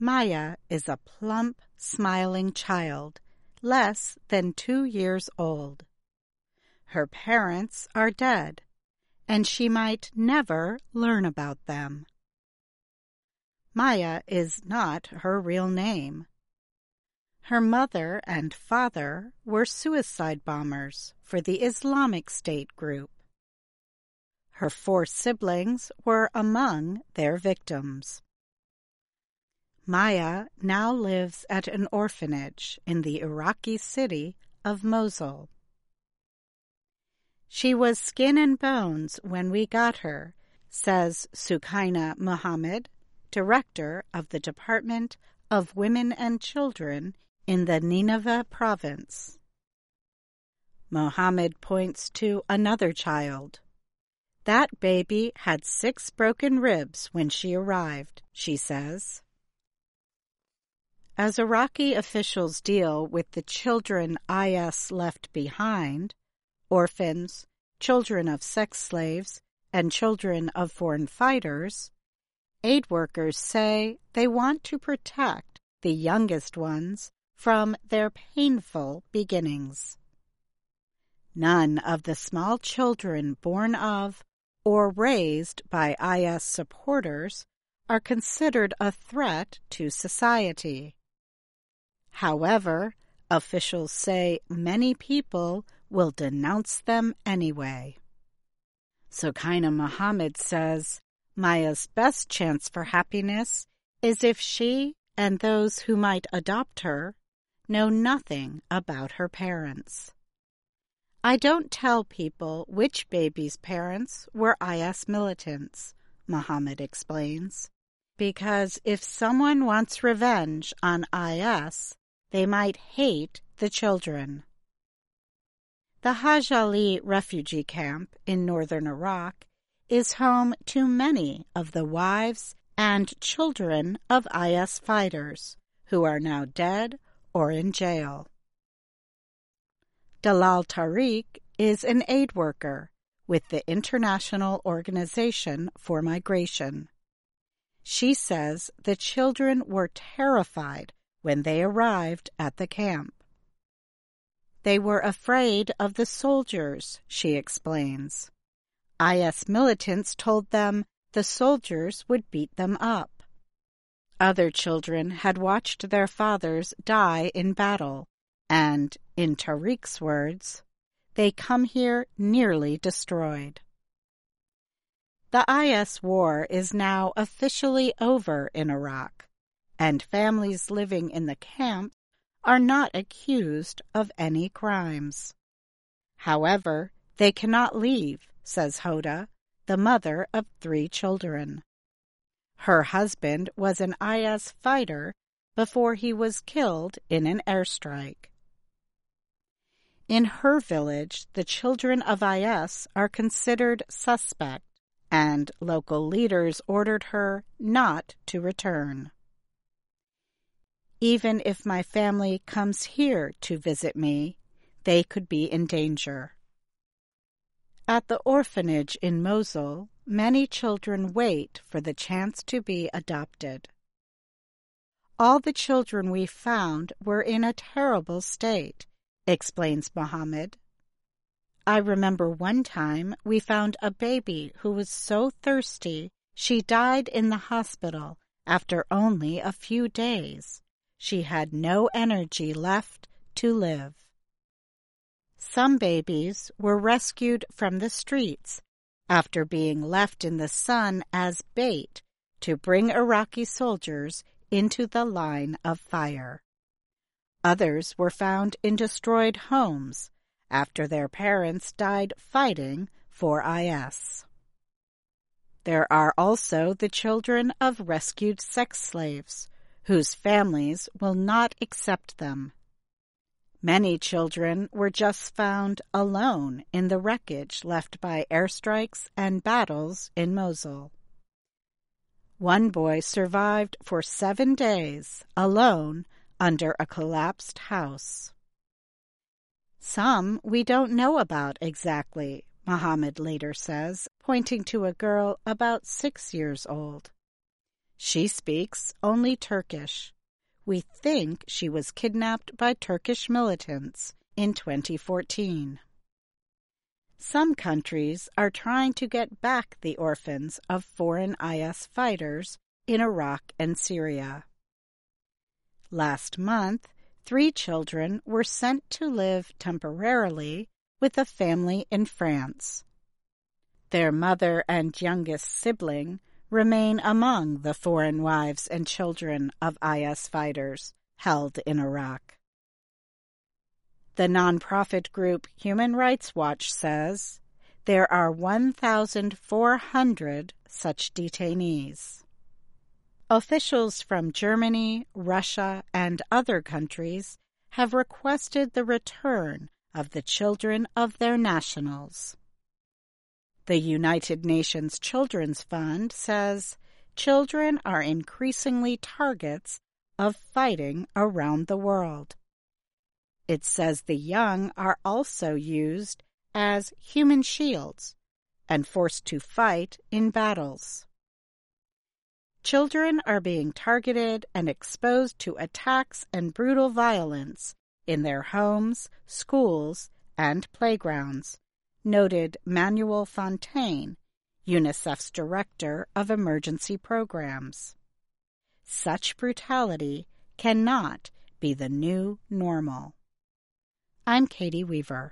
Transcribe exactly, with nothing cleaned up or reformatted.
Maya is a plump, smiling child, less than two years old. Her parents are dead, and she might never learn about them. Maya is not her real name. Her mother and father were suicide bombers for the Islamic State group. Her four siblings were among their victims. Maya now lives at an orphanage in the Iraqi city of Mosul. She was skin and bones when we got her, says Sukaina Muhammad, director of the Department of Women and Children in the Nineveh province. Muhammad points to another child. That baby had six broken ribs when she arrived, she says. As Iraqi officials deal with the children I S left behind, orphans, children of sex slaves, and children of foreign fighters, aid workers say they want to protect the youngest ones from their painful beginnings. None of the small children born of or raised by I S supporters are considered a threat to society. However, officials say many people will denounce them anyway. Sukaina Muhammad says Maya's best chance for happiness is if she and those who might adopt her know nothing about her parents. I don't tell people which baby's parents were I S militants, Muhammad explains, because if someone wants revenge on I S, they might hate the children. The Haj Ali refugee camp in northern Iraq is home to many of the wives and children of I S fighters who are now dead or in jail. Dalal Tariq is an aid worker with the International Organization for Migration. She says the children were terrified when they arrived at the camp. They were afraid of the soldiers, she explains. I S militants told them the soldiers would beat them up. Other children had watched their fathers die in battle, and, in Tariq's words, they come here nearly destroyed. The I S war is now officially over in Iraq, and families living in the camps are not accused of any crimes. However, they cannot leave, says Hoda, the mother of three children. Her husband was an I S fighter before he was killed in an airstrike. In her village, the children of I S are considered suspect, and local leaders ordered her not to return. Even if my family comes here to visit me, they could be in danger. At the orphanage in Mosul, many children wait for the chance to be adopted. All the children we found were in a terrible state, explains Muhammad. I remember one time we found a baby who was so thirsty she died in the hospital after only a few days. She had no energy left to live. Some babies were rescued from the streets after being left in the sun as bait to bring Iraqi soldiers into the line of fire. Others were found in destroyed homes after their parents died fighting for I S. There are also the children of rescued sex slaves, whose families will not accept them. Many children were just found alone in the wreckage left by airstrikes and battles in Mosul. One boy survived for seven days alone under a collapsed house. Some we don't know about exactly, Muhammad later says, pointing to a girl about six years old. She speaks only Turkish. We think she was kidnapped by Turkish militants in twenty fourteen. Some countries are trying to get back the orphans of foreign I S fighters in Iraq and Syria. Last month, three children were sent to live temporarily with a family in France. Their mother and youngest sibling remain among the foreign wives and children of I S fighters held in Iraq. The nonprofit group Human Rights Watch says there are one thousand four hundred such detainees. Officials from Germany, Russia, and other countries have requested the return of the children of their nationals. The United Nations Children's Fund says children are increasingly targets of fighting around the world. It says the young are also used as human shields and forced to fight in battles. Children are being targeted and exposed to attacks and brutal violence in their homes, schools, and playgrounds, noted Manuel Fontaine, UNICEF's Director of Emergency Programs. Such brutality cannot be the new normal. I'm Katie Weaver.